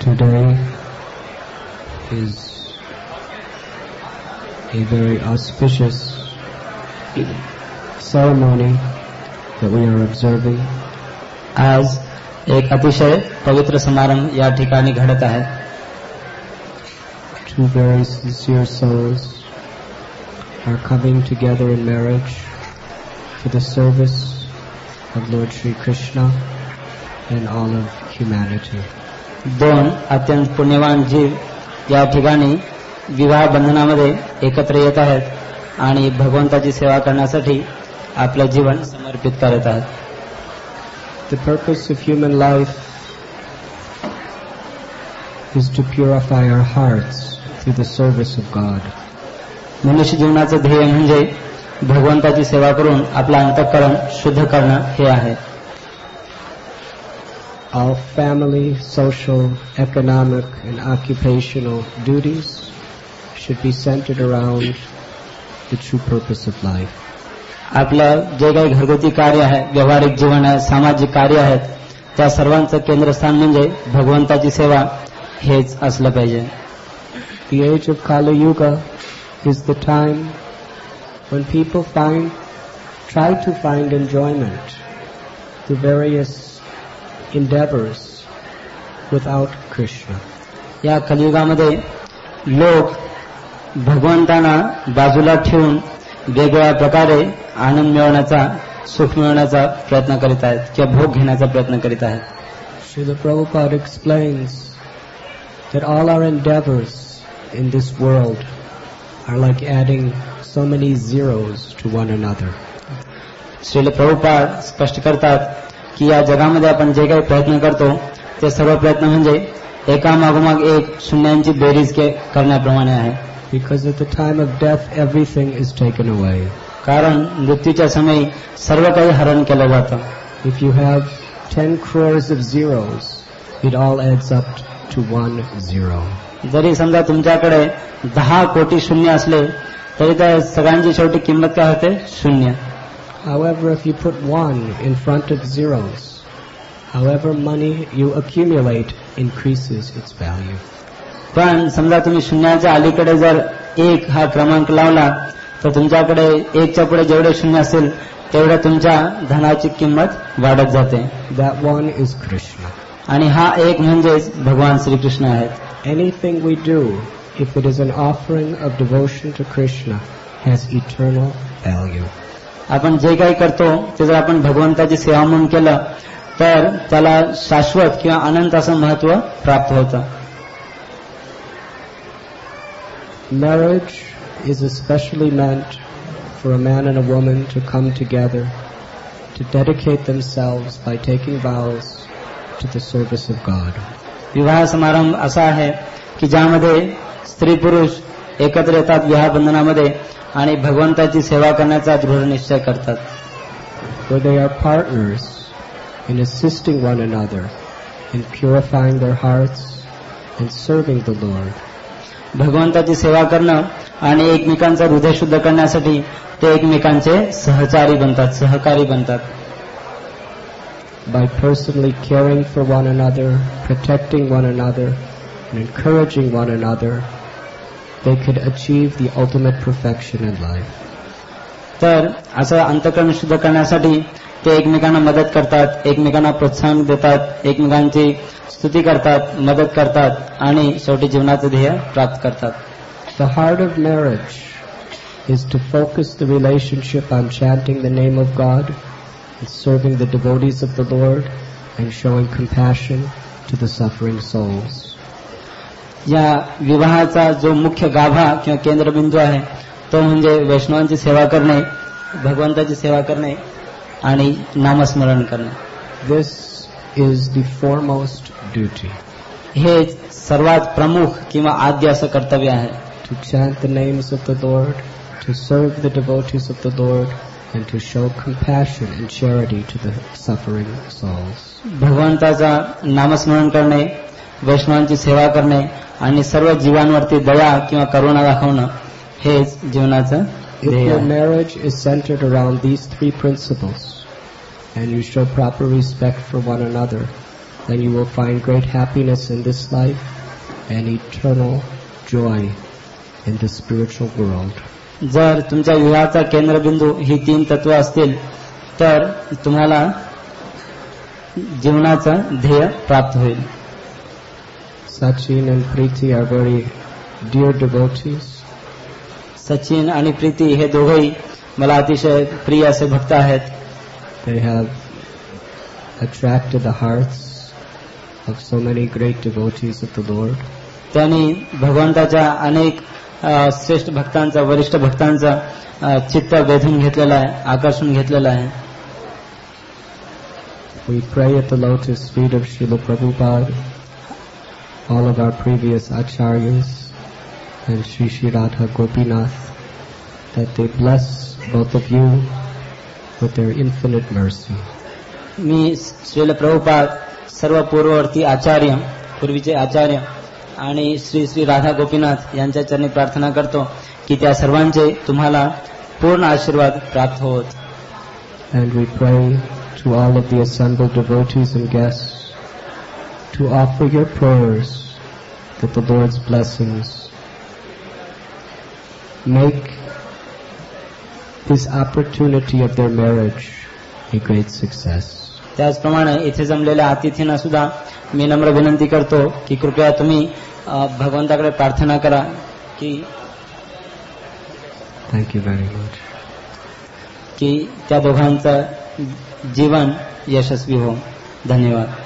Today is a very auspicious ceremony that we are observing. आज एक अतिशय पवित्र समारंभ या ठिकाणी घडत आहे. Two very sincere souls are coming together in marriage for the service of Lord Shri Krishna and all of humanity. दोन अत्यंत पुण्यवान जीव या ठिकाणी विवाह बंधनामध्ये एकत्र येत आहेत आणि भगवंताची सेवा करण्यासाठी आपलं जीवन समर्पित करत आहेत. The purpose of human life is to purify our hearts through the service of God. मनुष्य जीवनाचं ध्येय म्हणजे भगवंताची सेवा करून आपलं अंतःकरण शुद्ध करणं हे आहे. All family, social, economic, and occupational duties should be centered around the true purpose of life. आपलं जे काही घरगुती कार्य आहे, व्यावहारिक जीवन आहे, सामाजिक कार्य आहेत, त्या सर्वांचं केंद्रस्थान म्हणजे भगवंताची सेवा हेच असलं पाहिजे. The age of Kali Yuga is the time when people try to find enjoyment through various endeavors without Krishna. या कलियुगामध्ये लोक भगवंतांना बाजूला ठेवून वेगवेगळ्या प्रकारे आनंद मिळवण्याचा, सुख मिळवण्याचा प्रयत्न करीत आहेत किंवा भोग घेण्याचा प्रयत्न करीत आहेत. Srila Prabhupada explains that all our endeavors in this world are like adding so many zeros to one another. Srila Prabhupada स्पष्ट करतात की या जगामध्ये आपण जे काही प्रयत्न करतो ते सर्व प्रयत्न म्हणजे एका मागोमाग एक शून्यांची बेरीज करण्याप्रमाणे आहे. Because at the time of death everything is taken away. कारण मृत्यूच्या समयी सर्व काही हरण केलं जातं. If you have 10 crores of zeros, it all adds up to 1 zero. जरी समजा तुमच्याकडे 10 कोटी शून्य असले तरी त्या सगळ्यांची शेवटी किंमत काय होते? शून्य. However, if you put 1 in front of zeros, however money you accumulate increases its value. पण समजा तुम्ही शून्याच्या अलीकडे जर 1 हा क्रमांक लावला तर तुमच्याकडे 1 च्या पुढे जेवढे शून्य असेल तेवढ्या तुमच्या धनाची किंमत वाढत जाते. That one is Krishna. आणि हा एक म्हणजेच भगवान श्रीकृष्ण आहेत. Anything we do, if it is an offering of devotion to Krishna, has eternal value. आपण जे काही करतो ते जर आपण भगवंताची सेवा म्हणून केलं तर त्याला शाश्वत किंवा अनंत असं महत्व प्राप्त होतं. Marriage is especially meant for a man and a woman to come together to dedicate themselves by taking vows to the service of God. विवाह समारंभ असा आहे की ज्यामध्ये स्त्री पुरुष एकत्र येतात विवाह बंधनामध्ये आणि भगवंताची सेवा करण्याचा दृढ निश्चय करतात. Where they are partners in assisting one another in purifying their hearts and serving the Lord. भगवंताची सेवा करणं आणि एकमेकांचं हृदय शुद्ध करण्यासाठी ते एकमेकांचे सहचारी बनतात, सहकारी बनतात. By personally caring for one another, protecting one another, and encouraging one another, they could achieve the ultimate perfection in life. तर असं अंतःकरण शुद्ध करण्यासाठी ते एकमेकांना मदत करतात, एकमेकांना प्रोत्साहन देतात, एकमेकांची स्तुती करतात, मदत करतात आणि शेवटी जीवनाचं ध्येय प्राप्त करतात. The heart of marriage is to focus the relationship on chanting the name of God and serving the devotees of the Lord and showing compassion to the suffering souls. या विवाहाचा जो मुख्य गाभा किंवा केंद्रबिंदू आहे तो म्हणजे वैष्णवांची सेवा करणे, भगवंताची सेवा करणे आणि नामस्मरण करणे. This is the foremost duty. हे सर्वात प्रमुख किंवा आद्य असं कर्तव्य आहे. To chant the names of the Lord, to serve the devotees of the Lord, and to show compassion and charity to the suffering souls. भगवंताचा नामस्मरण करणे, वैष्णवांची सेवा करणे आणि सर्व जीवांवरती दया किंवा करुणा दाखवणं हेच जीवनाचं ध्येय If your आहे. marriage is centered around these 3 principles and you show proper respect for one another, then you will find great happiness in this life and eternal joy in the spiritual world. जर तुमच्या विवाहाचा केंद्रबिंदू ही 3 तत्व असतील तर तुम्हाला जीवनाचं ध्येय प्राप्त होईल. Sachin and Preeti are very dear devotees. Sachin आणि प्रीती हे दोघेही मला अतिशय प्रिय असे भक्त आहेत. They have attracted the hearts of so many great devotees of the Lord. त्यांनी भगवंताच्या अनेक श्रेष्ठ भक्तांचा, वरिष्ठ भक्तांचा चित्त वेधून घेतलेला आहे, आकर्षून घेतलेला आहे. We pray at the lotus feet of Srila Prabhupada, all of our previous acharyas, and Shri Radha Gopinath, that they bless both of you with their infinite mercy. मी श्रील प्रभुपाद, सर्व पूर्ववर्ती आचार्य, पूर्वीचे आचार्य आणि श्री श्री राधा गोपीनाथ यांच्या चरणी प्रार्थना करतो की त्या सर्वांचे तुम्हाला पूर्ण आशीर्वाद प्राप्त होत. And we pray to all of the assembled devotees and guests to offer your prayers that the Lord's blessings make this opportunity of their marriage a great success. त्याचप्रमाणे इथे जमलेल्या अतिथींना सुद्धा मी नम्र विनंती करतो की कृपया तुम्ही भगवंताकडे प्रार्थना करा की Thank you very much. की त्या दोघांचं जीवन यशस्वी हो. धन्यवाद.